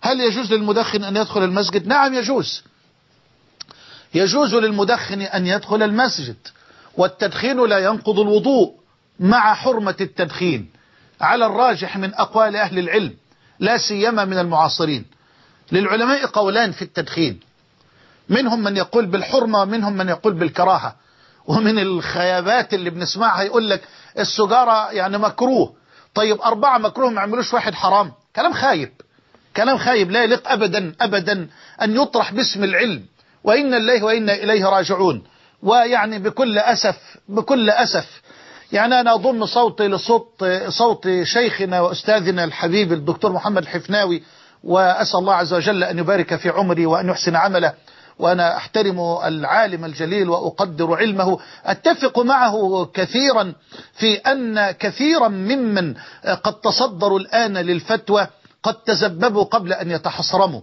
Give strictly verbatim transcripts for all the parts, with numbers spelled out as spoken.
هل يجوز للمدخن أن يدخل المسجد؟ نعم يجوز، يجوز للمدخن أن يدخل المسجد، والتدخين لا ينقض الوضوء مع حرمة التدخين على الراجح من أقوال أهل العلم، لا سيما من المعاصرين. للعلماء قولان في التدخين، منهم من يقول بالحرمة ومنهم من يقول بالكراهة. ومن الخيابات اللي بنسمعها يقول لك السجارة يعني مكروه، طيب أربعة مكروه ما عملوش واحد حرام. كلام خايب، كلام خايب لا يليق أبدا أبدا أن يطرح باسم العلم، وإن الله وإنا إليه راجعون. ويعني بكل أسف بكل أسف يعني أنا أضم صوتي لصوت صوت شيخنا وأستاذنا الحبيب الدكتور محمد الحفناوي، وأسأل الله عز وجل أن يبارك في عمري وأن يحسن عمله. وأنا أحترم العالم الجليل وأقدر علمه، أتفق معه كثيرا في أن كثيرا ممن قد تصدروا الآن للفتوى قد تزببوا قبل أن يتحصرموا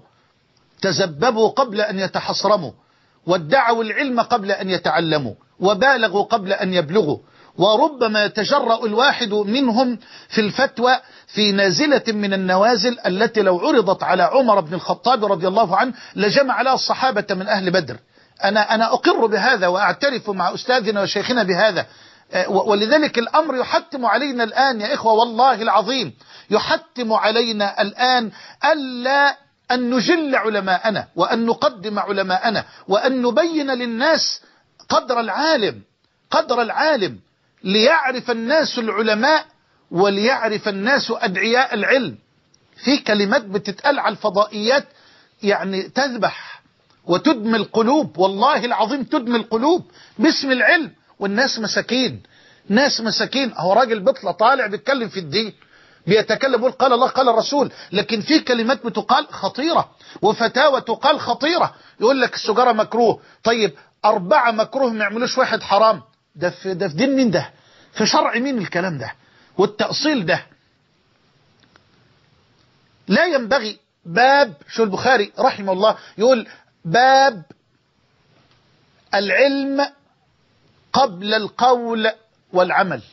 تزببوا قبل أن يتحصرموا وادعوا العلم قبل أن يتعلموا، وبالغوا قبل أن يبلغوا. وربما يتجرأ الواحد منهم في الفتوى في نازلة من النوازل التي لو عرضت على عمر بن الخطاب رضي الله عنه لجمع لها الصحابة من أهل بدر. أنا أنا أقر بهذا وأعترف مع أستاذنا وشيخنا بهذا. ولذلك الأمر يحتم علينا الآن يا إخوة، والله العظيم يحتم علينا الآن ألا أن نجل علماءنا وأن نقدم علماءنا وأن نبين للناس قدر العالم قدر العالم ليعرف الناس العلماء وليعرف الناس أدعياء العلم. في كلمات بتتقال على الفضائيات يعني تذبح وتدمي القلوب، والله العظيم تدمي القلوب باسم العلم، والناس مساكين ناس مساكين. هو راجل بطلة طالع بيتكلم في الدين، بيتكلم يقول قال الله قال الرسول، لكن في كلمات بتقال خطيرة وفتاوى تقال خطيرة. يقول لك السجارة مكروه، طيب أربعة مكروه ما يعملوش واحد حرام. ده في ده في دين مين؟ ده في شرع مين الكلام ده والتأصيل ده؟ لا ينبغي. باب شو البخاري رحمه الله يقول باب العلم قبل القول والعمل.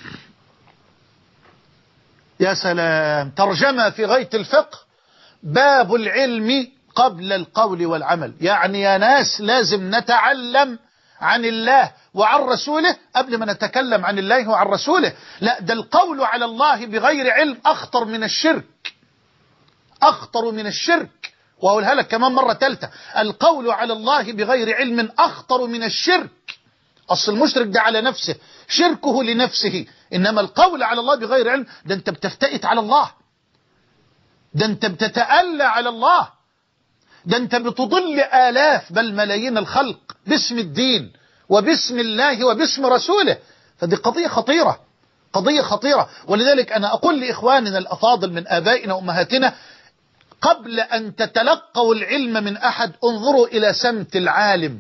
يا سلام، ترجمة في غاية الفقه، باب العلم قبل القول والعمل. يعني يا ناس لازم نتعلم عن الله وعن رسوله قبل ما نتكلم عن الله وعن رسوله. لا، ده القول على الله بغير علم أخطر من الشرك، أخطر من الشرك. وأقولها لك كمان مرة ثالثة، القول على الله بغير علم أخطر من الشرك. أصل المشرك ده على نفسه، شركه لنفسه، إنما القول على الله بغير علم ده أنت بتفتئت على الله، ده أنت بتتألى على الله، ده أنت بتضل آلاف بل ملايين الخلق باسم الدين وباسم الله وباسم رسوله. فدي قضية خطيرة، قضية خطيرة. ولذلك أنا أقول لإخواننا الأفاضل من آبائنا وأمهاتنا، قبل أن تتلقوا العلم من أحد انظروا إلى سمت العالم.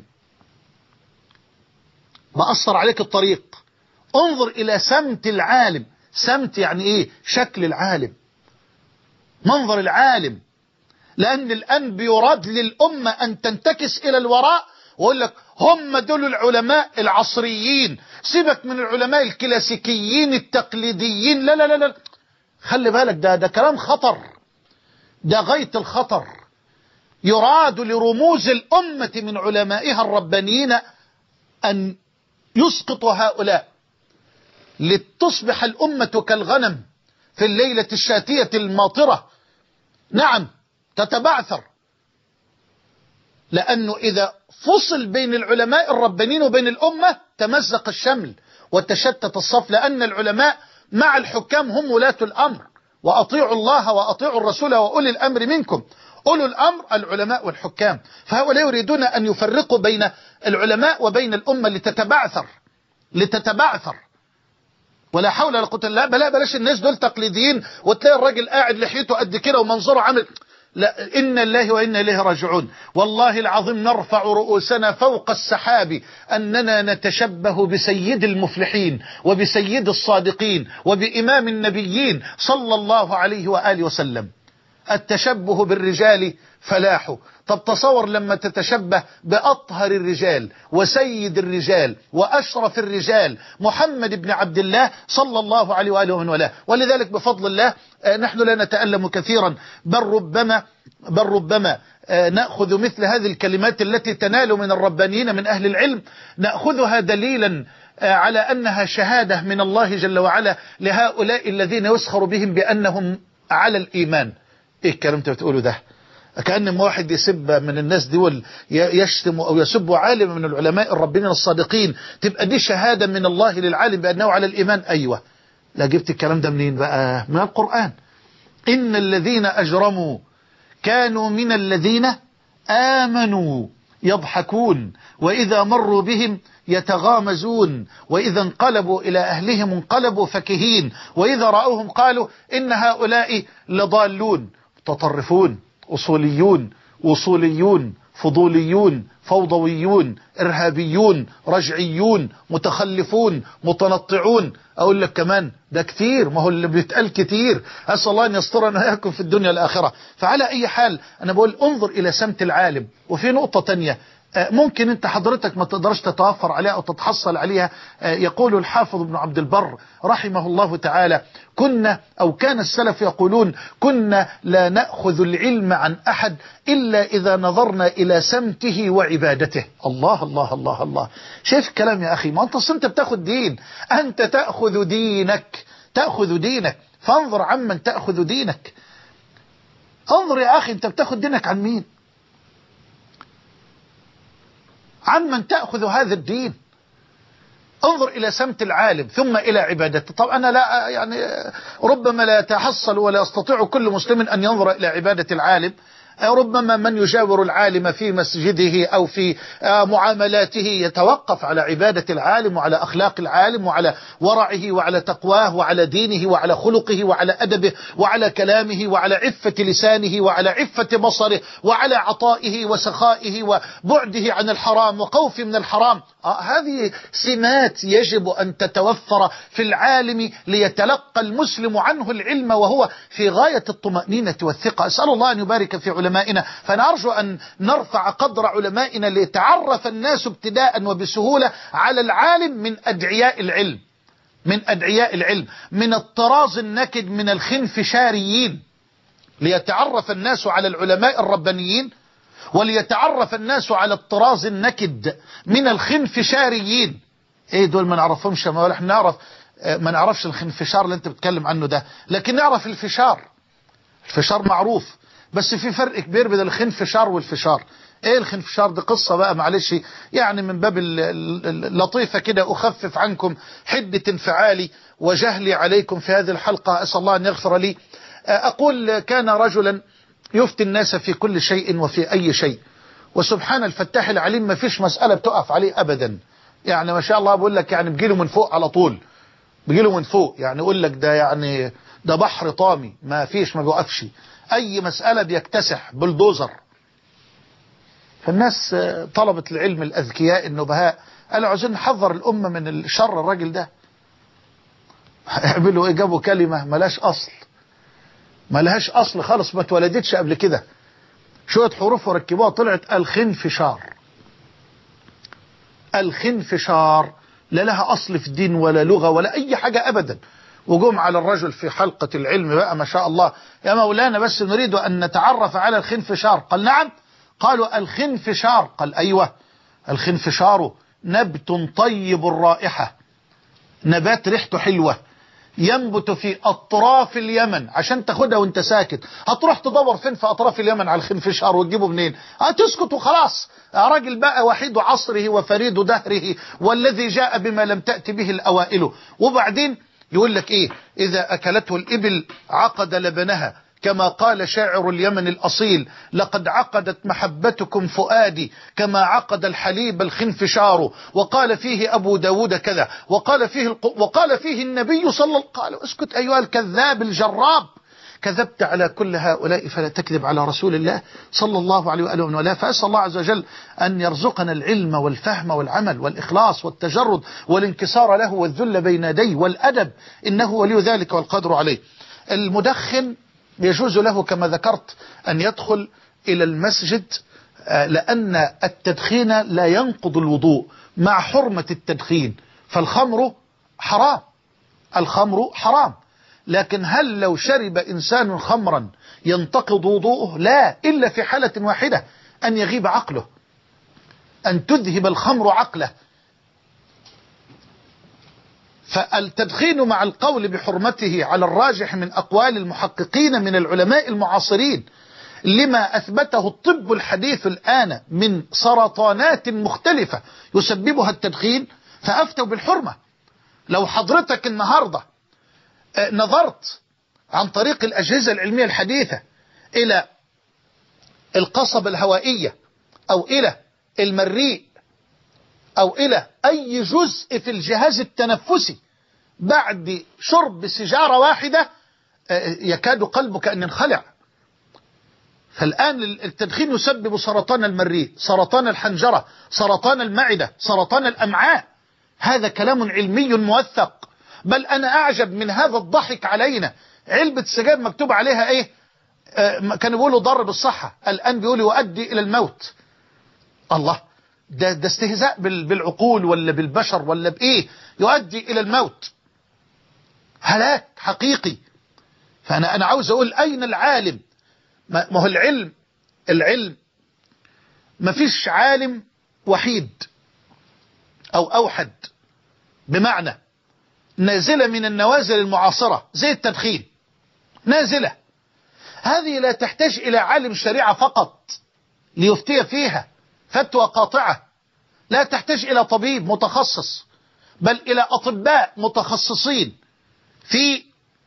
بأثر عليك الطريق، انظر إلى سمت العالم. سمت يعني إيه؟ شكل العالم، منظر العالم. لأن الآن بيراد للأمة أن تنتكس إلى الوراء ويقول لك هم دول العلماء العصريين، سيبك من العلماء الكلاسيكيين التقليديين. لا لا لا لا، خلي بالك، ده ده كلام خطر، ده غاية الخطر. يراد لرموز الأمة من علمائها الربانيين أن يسقطوا هؤلاء لتصبح الأمة كالغنم في الليلة الشاتية الماطرة. نعم تتبعثر، لأنه إذا فصل بين العلماء الربانيين وبين الأمة تمزق الشمل وتشتت الصف. لأن العلماء مع الحكام هم ولاة الأمر، وأطيعوا الله وأطيعوا الرسول وأولي الأمر منكم. أولو الأمر العلماء والحكام، فهؤلاء يريدون أن يفرقوا بين العلماء وبين الأمة لتتبعثر لتتبعثر ولا حول ولا قوة إلا بالله. بلاش الناس دول تقليديين وتلاقي الراجل قاعد لحيته قد كده ومنظره عامل. لا، إن الله وإنا إليه راجعون. والله العظيم نرفع رؤوسنا فوق السحاب أننا نتشبه بسيد المفلحين وبسيد الصادقين وبإمام النبيين صلى الله عليه وآله وسلم. التشبه بالرجال فلاح، طب تصور لما تتشبه بأطهر الرجال وسيد الرجال وأشرف الرجال محمد بن عبد الله صلى الله عليه وآله ومن والاه. ولذلك بفضل الله نحن لا نتألم كثيرا، بل ربما بل ربما نأخذ مثل هذه الكلمات التي تنال من الربانيين من أهل العلم، نأخذها دليلا على أنها شهادة من الله جل وعلا لهؤلاء الذين يسخر بهم بأنهم على الإيمان. إيه الكلام أنت بتقوله ده؟ كأن واحد يسب من الناس دول يشتم أو يسب عالم من العلماء الربانيين الصادقين، تبقى دي شهادة من الله للعالم بأنه على الإيمان؟ أيوة. لا، جبت الكلام ده منين بقى؟ من القرآن. إن الذين أجرموا كانوا من الذين آمنوا يضحكون وإذا مروا بهم يتغامزون وإذا انقلبوا إلى أهلهم انقلبوا فكهين وإذا رأوهم قالوا إن هؤلاء لضالون. متطرفون، أصوليون، وصوليون، فضوليون، فوضويون، إرهابيون، رجعيون، متخلفون، متنطعون. أقول لك كمان ده كتير، ما هو اللي بيتقال كتير. أسأل الله أن يسترنا وإياكم في الدنيا والآخرة. فعلى أي حال أنا بقول انظر إلى سمت العالم. وفي نقطة تانية ممكن انت حضرتك ما تقدرش تتوفر عليها او تتحصل عليها. يقول الحافظ ابن عبد البر رحمه الله تعالى: كنا او كان السلف يقولون كنا لا نأخذ العلم عن احد الا اذا نظرنا الى سمته وعبادته. الله الله الله الله، شايف الكلام يا اخي؟ ما انت اصل انت بتاخذ دين، انت تأخذ دينك، تأخذ دينك، فانظر عمن تأخذ دينك. انظر يا اخي، انت بتاخذ دينك عن مين؟ عن من تأخذ هذا الدين؟ انظر إلى سمت العالم ثم إلى عبادته. طبعا أنا لا يعني ربما لا يتحصل ولا يستطيع كل مسلم أن ينظر إلى عبادة العالم. ربما من يجاور العالم في مسجده أو في معاملاته يتوقف على عبادة العالم وعلى أخلاق العالم وعلى ورعه وعلى تقواه وعلى دينه وعلى خلقه وعلى أدبه وعلى كلامه وعلى عفة لسانه وعلى عفة بصره وعلى عطائه وسخائه وبعده عن الحرام وخوفه من الحرام. آه هذه سمات يجب أن تتوفر في العالم ليتلقى المسلم عنه العلم وهو في غاية الطمأنينة والثقة. أسأل الله أن يبارك في علمائنا. فأنا أرجو أن نرفع قدر علمائنا ليتعرف الناس ابتداء وبسهولة على العالم من أدعياء العلم، من أدعياء العلم، من الطراز النكد من الخنفشاريين، ليتعرف الناس على العلماء الربانيين وليتعرف الناس على الطراز النكد من الخنفشاريين. ايه دول؟ ما نعرفهمش، ما نحن نعرف، ما نعرفش الخنفشار اللي انت بتتكلم عنه ده، لكن نعرف الفشار. الفشار معروف، بس في فرق كبير بين الخنفشار والفشار. ايه الخنفشار؟ دي قصة بقى معلش، يعني من باب اللطيفة كده اخفف عنكم حدة انفعالي وجهلي عليكم في هذه الحلقة. اسأل الله ان يغفر لي. اقول كان رجلا يفتي الناس في كل شيء وفي اي شيء، وسبحان الفتاح العليم ما فيش مسألة بتقف عليه ابدا. يعني ما شاء الله بقول لك يعني بيجيله من فوق على طول، بيجيله من فوق، يعني يقول لك ده يعني ده بحر طامي، ما فيش، ما بيوقفش اي مسألة بيكتسح بلدوزر. فالناس طلبة العلم الاذكياء النبهاء قالوا عايزين نحذر الامة من الشر الراجل ده. يعملوا ايه؟ جابوا كلمة ملاش اصل، ملهاش اصل خالص، ما اتولدتش قبل كده، شوية حروف وركبوها طلعت الخنفشار. الخنفشار لا لها اصل في الدين ولا لغة ولا اي حاجة ابدا. وقوم على الرجل في حلقة العلم بقى ما شاء الله: يا مولانا بس نريد أن نتعرف على الخنفشار. قال نعم. قالوا الخنفشار. قال أيوة، الخنفشار نبت طيب الرائحة، نبات ريحته حلوة، ينبت في أطراف اليمن. عشان تاخدها وانت ساكت، هتروح تدور فين في أطراف اليمن على الخنفشار وتجيبه منين؟ هتسكت وخلاص. راجل بقى وحيد عصره وفريد دهره والذي جاء بما لم تأتي به الأوائل. وبعدين يقول لك ايه؟ اذا اكلته الابل عقد لبنها، كما قال شاعر اليمن الاصيل: لقد عقدت محبتكم فؤادي كما عقد الحليب الخنفشار. وقال فيه ابو داود كذا، وقال فيه الق... وقال فيه النبي صلى الله عليه وسلم. قال اسكت ايها الكذاب الجراب، كذبت على كل هؤلاء فلا تكذب على رسول الله صلى الله عليه وآله وسلم. فأسأل الله عز وجل أن يرزقنا العلم والفهم والعمل والإخلاص والتجرد والانكسار له والذل بين يديه والأدب، إنه ولي ذلك والقدر عليه. المدخن يجوز له كما ذكرت أن يدخل إلى المسجد لأن التدخين لا ينقض الوضوء مع حرمة التدخين، فالخمر حرام، الخمر حرام. لكن هل لو شرب إنسان خمرا ينتقض وضوءه؟ لا، إلا في حالة واحدة، أن يغيب عقله، أن تذهب الخمر عقله. فالتدخين مع القول بحرمته على الراجح من أقوال المحققين من العلماء المعاصرين لما أثبته الطب الحديث الآن من سرطانات مختلفة يسببها التدخين، فأفتوا بالحرمة. لو حضرتك النهاردة نظرت عن طريق الأجهزة العلمية الحديثة إلى القصبة الهوائية أو إلى المريء أو إلى أي جزء في الجهاز التنفسي بعد شرب سيجارة واحدة يكاد قلبك أن ينخلع. فالآن التدخين يسبب سرطان المريء، سرطان الحنجرة، سرطان المعدة، سرطان الأمعاء. هذا كلام علمي موثق. بل أنا أعجب من هذا الضحك علينا. علبة سجاير مكتوب عليها إيه؟ آه كانوا بيقولوا ضر بالصحة، الآن بيقولوا يؤدي إلى الموت. الله، ده, ده استهزاء بالعقول ولا بالبشر ولا بإيه؟ يؤدي إلى الموت، هلاك حقيقي. فأنا أنا عاوز أقول أين العالم؟ ما هو العلم، العلم ما فيش عالم وحيد أو أوحد، بمعنى نازلة من النوازل المعاصرة زي التدخين، نازلة هذه لا تحتاج إلى عالم شريعة فقط ليفتي فيها فتوى قاطعة، لا تحتاج إلى طبيب متخصص، بل إلى أطباء متخصصين في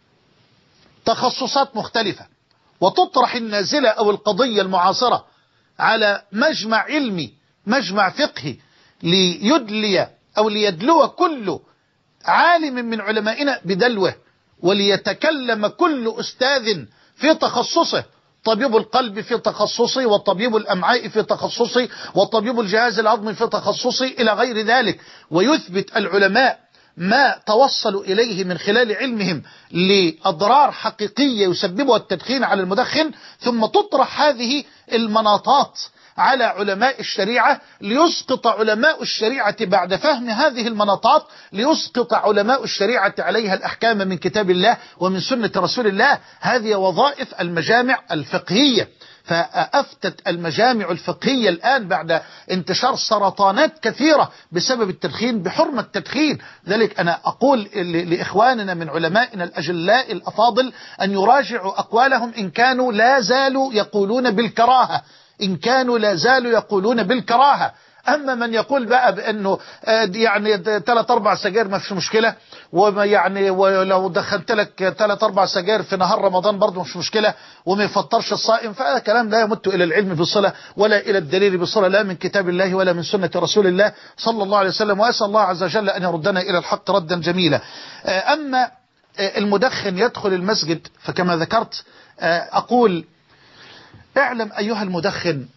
تخصصات مختلفة، وتطرح النازلة أو القضية المعاصرة على مجمع علمي، مجمع فقهي، ليدلي أو ليدلو كل عالم من علمائنا بدلوه، وليتكلم كل أستاذ في تخصصه، طبيب القلب في تخصصي، وطبيب الأمعاء في تخصصي، وطبيب الجهاز الهضمي في تخصصي، إلى غير ذلك، ويثبت العلماء ما توصلوا إليه من خلال علمهم لأضرار حقيقية يسببها التدخين على المدخن، ثم تطرح هذه المناطات على علماء الشريعة ليسقط علماء الشريعة بعد فهم هذه المناطات، ليسقط علماء الشريعة عليها الأحكام من كتاب الله ومن سنة رسول الله. هذه وظائف المجامع الفقهية. فأفتت المجامع الفقهية الآن بعد انتشار سرطانات كثيرة بسبب التدخين بحرمة التدخين. ذلك أنا أقول لإخواننا من علمائنا الأجلاء الأفاضل أن يراجعوا أقوالهم إن كانوا لا زالوا يقولون بالكراهة، إن كانوا لا زالوا يقولون بالكراهة. أما من يقول بقى بأنه يعني ثلاث أربع سجاير ما فيش مشكلة، ويعني ولو دخلت لك ثلاث أربع سجاير في نهار رمضان برضه مش مشكلة، وما يفطرش الصائم، فهذا كلام لا يمت إلى العلم بصلة ولا إلى الدليل بصلة، لا من كتاب الله ولا من سنة رسول الله صلى الله عليه وسلم. وأسأل الله عز وجل أن يردنا إلى الحق ردا جميلا. أما المدخن يدخل المسجد، فكما ذكرت أقول اعلم أيها المدخن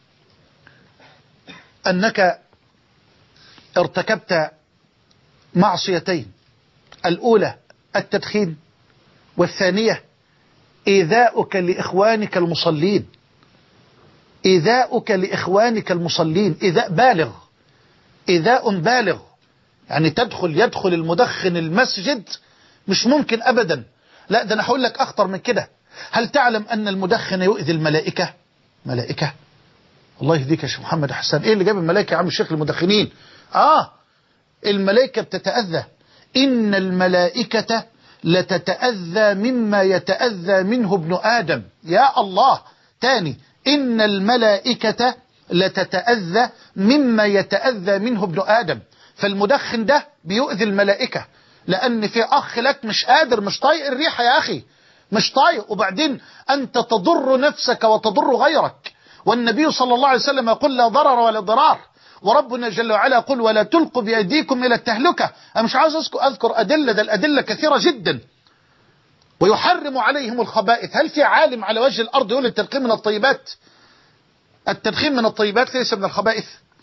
أنك ارتكبت معصيتين: الأولى التدخين، والثانية إيذاؤك لإخوانك المصلين، إيذاؤك لإخوانك المصلين، إيذاء بالغ، إيذاء بالغ. يعني تدخل يدخل المدخن المسجد مش ممكن أبدا. لا، ده أنا هقول لك أخطر من كده. هل تعلم أن المدخن يؤذي الملائكة؟ ملائكة؟ الله يهديك يا شيخ محمد حسان، ايه اللي جاب الملائكة يا عم الشيخ المدخنين؟ اه الملائكة بتتأذى. ان الملائكة لتتأذى مما يتأذى منه ابن آدم. يا الله، تاني، ان الملائكة لتتأذى مما يتأذى منه ابن آدم. فالمدخن ده بيؤذي الملائكة، لان في اخ لك مش قادر، مش طايق الريحة يا اخي، مش طايق، وبعدين انت تضر نفسك وتضر غيرك. والنبي صلى الله عليه وسلم يقول لا ضرر ولا ضرار، وربنا جل وعلا يقول ولا تلقوا بأيديكم إلى التهلكة. أنا مش عاوز أذكر أدلة، ده الأدلة كثيرة جدا. ويحرم عليهم الخبائث. هل في عالم على وجه الأرض يقول التدخين من الطيبات؟ التدخين من الطيبات ليس من الخبائث.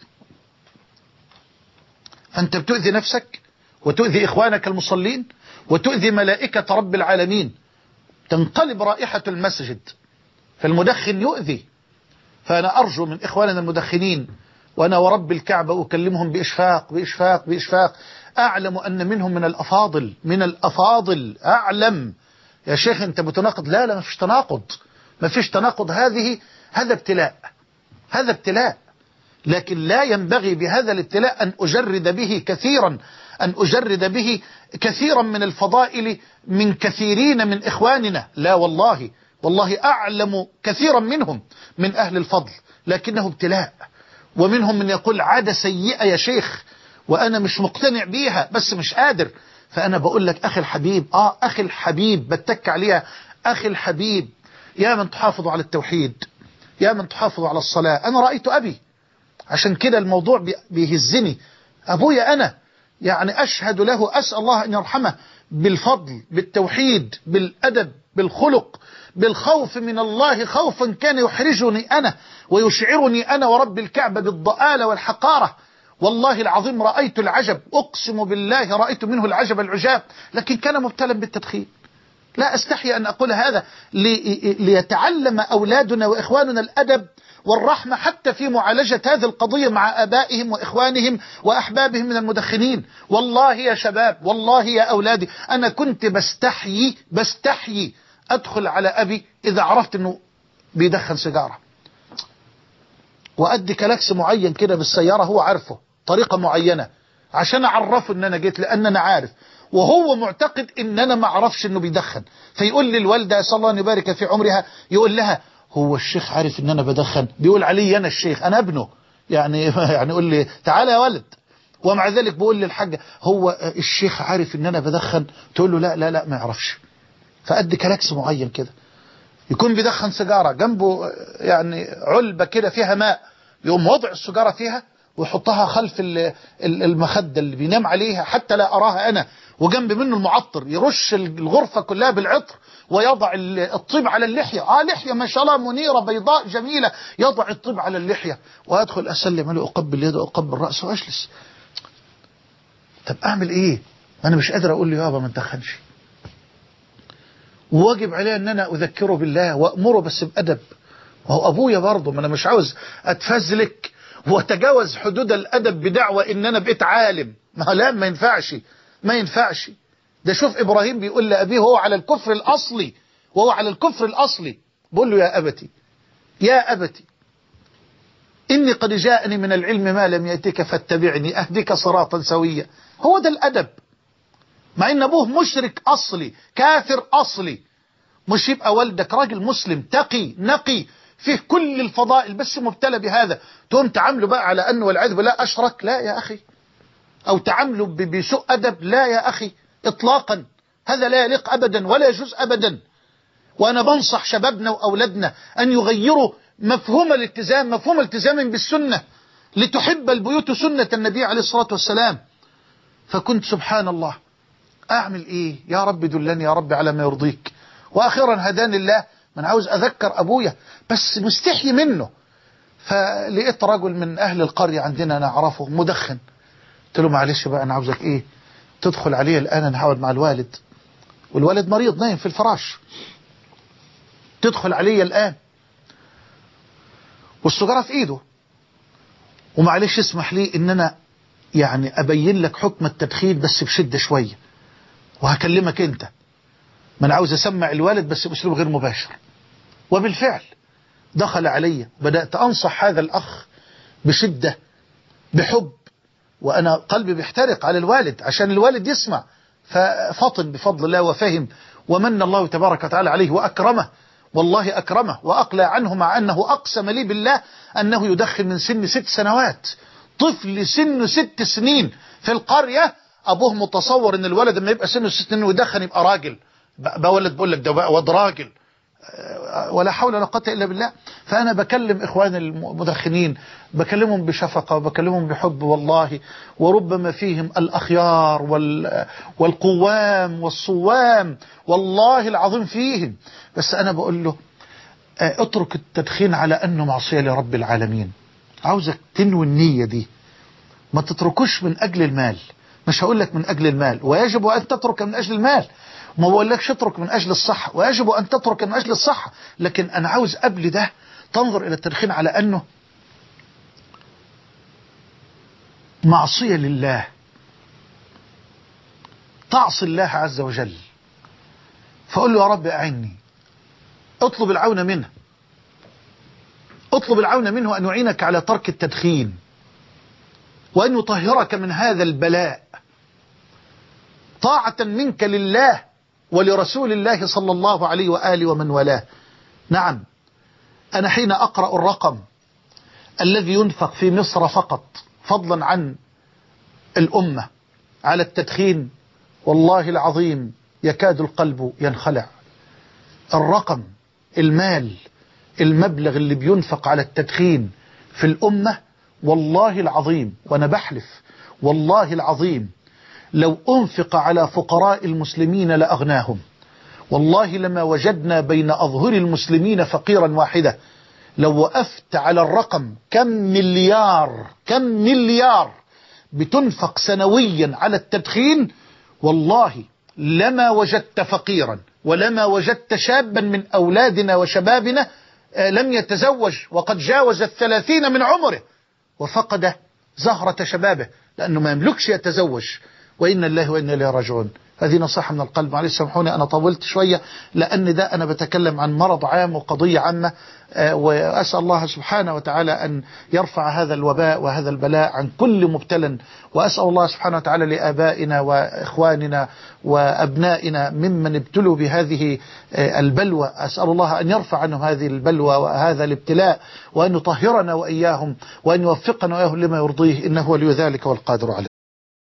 فأنت بتؤذي نفسك وتؤذي إخوانك المصلين وتؤذي ملائكة رب العالمين، تنقلب رائحة المسجد. فالمدخن يؤذي، فأنا أرجو من إخواننا المدخنين، وأنا ورب الكعبة أكلمهم بإشفاق بإشفاق بإشفاق، أعلم أن منهم من الأفاضل من الأفاضل أعلم. يا شيخ أنت متناقض؟ لا لا، ما فيش تناقض، ما فيش تناقض. هذه هذا ابتلاء، هذا ابتلاء، لكن لا ينبغي بهذا الابتلاء أن أجرد به كثيرا، أن أجرد به كثيرا من الفضائل من كثيرين من إخواننا. لا والله، والله أعلم كثيرا منهم من أهل الفضل، لكنه ابتلاء. ومنهم من يقول عادة سيئة يا شيخ، وأنا مش مقتنع بيها بس مش قادر. فأنا بقول لك أخي الحبيب، آه أخي الحبيب، بتك عليها أخي الحبيب، يا من تحافظ على التوحيد، يا من تحافظ على الصلاة. أنا رأيت أبي، عشان كده الموضوع بيهزني. أبويا أنا يعني أشهد له، أسأل الله أن يرحمه بالفضل، بالتوحيد، بالأدب، بالخلق، بالخوف من الله، خوفا كان يحرجني أنا ويشعرني أنا ورب الكعبة بالضآلة والحقارة. والله العظيم رأيت العجب، أقسم بالله رأيت منه العجب العجاب، لكن كان مبتلا بالتدخين. لا أستحي أن أقول هذا ليتعلم أولادنا وإخواننا الأدب والرحمة حتى في معالجة هذه القضية مع آبائهم وإخوانهم وأحبابهم من المدخنين. والله يا شباب، والله يا أولادي، أنا كنت بستحيي بستحيي أدخل على أبي إذا عرفت أنه بيدخن سيجارة، وأدي كلاكس معين كده بالسيارة، هو عارفه طريقة معينة عشان أعرفه أن أنا جيت، لأن أنا عارف وهو معتقد أن أنا ما أعرفش أنه بيدخن. فيقول لي الوالدة أسأل الله أن يبارك في عمرها، يقول لها هو الشيخ عارف أن أنا بدخن؟ بيقول علي أنا الشيخ، أنا ابنه يعني يعني يقول لي تعالى يا ولد. ومع ذلك بقول للحاجة هو الشيخ عارف أن أنا بدخن؟ تقول له لا لا لا ما يعرفش. فأدي كلاكس معين كده، يكون بيدخن سيجارة جنبه يعني علبة كده فيها ماء، يقوم وضع السيجارة فيها ويحطها خلف المخدة اللي بينام عليها حتى لا أراها أنا، وجنب منه المعطر، يرش الغرفة كلها بالعطر ويضع الطيب على اللحية. آه لحية ما شاء الله منيرة بيضاء جميلة، يضع الطيب على اللحية، وأدخل أسلم عليه، أقبل يده، أقبل رأسه، وأجلس. طب أعمل إيه؟ أنا مش قادر أقول له يابا ما تدخنش، وواجب عليه ان انا اذكره بالله وامره بس بادب. وهو ابويا برضه، ما انا مش عاوز اتفزلك واتجاوز حدود الادب بدعوى ان انا بقيت عالم. ما لا، ما ينفعش، ما ينفعش. ده شوف ابراهيم بيقول لابيه وهو على الكفر الاصلي، وهو على الكفر الاصلي، بقول له يا ابتي، يا ابتي اني قد جاءني من العلم ما لم ياتك فاتبعني اهدك صراطا سويا. هو ده الادب، مع ان ابوه مشرك اصلي، كافر اصلي. مش يبقى والدك راجل مسلم تقي نقي فيه كل الفضائل بس مبتلى بهذا، تقوم تعامله بقى على انه والعياذ بالله اشرك؟ لا يا اخي. او تعامله بسوء ادب؟ لا يا اخي اطلاقا، هذا لا يليق ابدا ولا يجوز ابدا. وانا بنصح شبابنا واولادنا ان يغيروا مفهوم الالتزام، مفهوم التزام بالسنة، لتحب البيوت سنة النبي عليه الصلاة والسلام. فكنت سبحان الله أعمل إيه؟ يا رب دلني يا رب على ما يرضيك. وأخيرا هداني الله، من عاوز أذكر أبويا بس مستحي منه. فلقيت رجل من أهل القرية عندنا نعرفه مدخن، قلت له معلش بقى أنا عاوزك إيه، تدخل عليه الآن، أنا هقعد مع الوالد والوالد مريض نايم في الفراش، تدخل عليه الآن والسجارة في إيده، ومعلش اسمح لي إن أنا يعني أبين لك حكم التدخين بس بشدة شوية، وهكلمك أنت. ما أنا عاوز أسمع الوالد بس بأسلوب غير مباشر. وبالفعل دخل علي، بدأت أنصح هذا الأخ بشدة بحب، وأنا قلبي بيحترق على الوالد عشان الوالد يسمع. ففطن بفضل الله وفهم، ومن الله تبارك وتعالى عليه وأكرمه، والله أكرمه وأقلى عنه، مع أنه أقسم لي بالله أنه يدخن من سن ست سنوات. طفل سنه ست سنين في القرية، أبوه متصور أن الولد لما يبقى سنه ست سنين ويدخن يبقى راجل، بقى ولد بقول لك ده بقى واد راجل، ولا حول ولا قوة إلا بالله. فأنا بكلم إخوان المدخنين، بكلمهم بشفقة وبكلمهم بحب والله، وربما فيهم الأخيار والقوام والصوام، والله العظيم فيهم. بس أنا بقول له اترك التدخين على أنه معصية لرب العالمين، عاوزك تنوي النية دي، ما تتركوش من أجل المال. مش هقول لك من أجل المال، ويجب أن تترك من أجل المال، ما بقولكش اترك من أجل الصحة، ويجب أن تترك من أجل الصحة، لكن أنا عاوز قبل ده تنظر إلى التدخين على أنه معصية لله، تعصي الله عز وجل، فقل له يا رب أعني، اطلب العون منه، اطلب العون منه أن يعينك على ترك التدخين وأن يطهرك من هذا البلاء طاعة منك لله ولرسول الله صلى الله عليه وآله ومن والاه. نعم، أنا حين أقرأ الرقم الذي ينفق في مصر فقط فضلا عن الأمة على التدخين، والله العظيم يكاد القلب ينخلع. الرقم، المال، المبلغ اللي بينفق على التدخين في الأمة، والله العظيم وأنا بحلف والله العظيم لو أنفق على فقراء المسلمين لأغناهم، والله لما وجدنا بين أظهر المسلمين فقيرا واحدة. لو وقفت على الرقم كم مليار كم مليار بتنفق سنويا على التدخين، والله لما وجدت فقيرا ولما وجدت شابا من أولادنا وشبابنا لم يتزوج وقد جاوز الثلاثين من عمره وفقد زهرة شبابه لأنه ما يملكش يتزوج. وإن الله وإن إليه راجعون. هذه نصيحة من القلب. معلش سامحوني أنا طولت شوية لأن ده أنا بتكلم عن مرض عام وقضية عامة، وأسأل الله سبحانه وتعالى أن يرفع هذا الوباء وهذا البلاء عن كل مبتلى، وأسأل الله سبحانه وتعالى لآبائنا وإخواننا وأبنائنا ممن ابتلوا بهذه البلوى، أسأل الله أن يرفع عنهم هذه البلوى وهذا الابتلاء وأن يطهرنا وإياهم وأن يوفقنا وإياهم لما يرضيه، إنه ولي ذلك والقادر عليه.